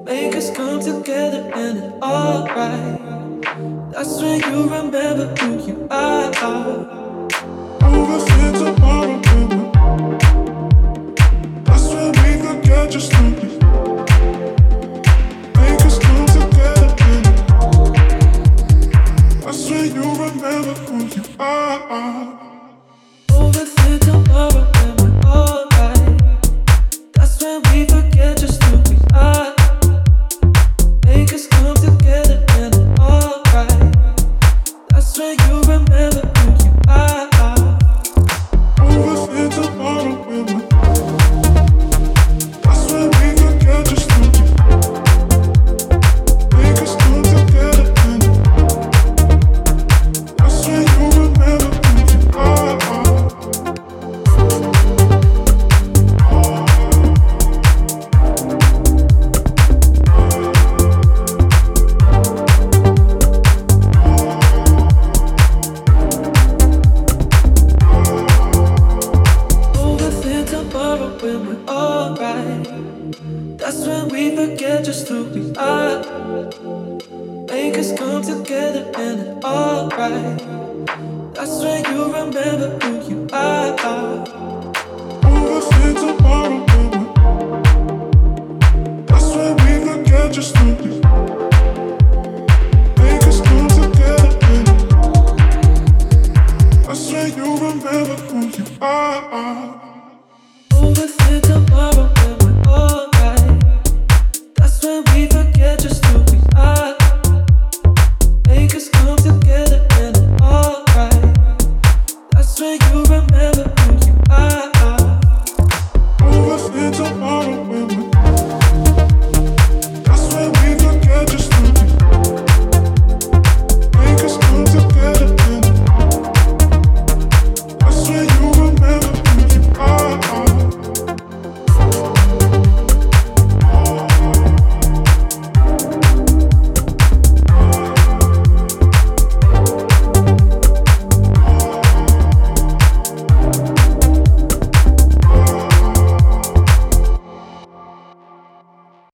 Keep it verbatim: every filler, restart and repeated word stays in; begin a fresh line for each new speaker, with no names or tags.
Make us come together and it's alright. That's when you remember who you are. Overthink tomorrow, baby. That's when we forget you're stupid. Make us come together, baby. That's when you remember who you are. Overthink tomorrow and we're alright. That's when we forget just who we are. Make us come together and it's alright. That's when you remember who you are. Overthink tomorrow and we're that's when we forget just who we are. Make us come together and that's when you remember who you are. When we're alright, that's when we forget just who we are. Make us come together and it's alright. That's when you remember who you are. Overthink tomorrow, baby. That's when we forget just who we are. Make us come together and that's when you remember who you are. Overthink tomorrow when we're alright. That's when we forget just who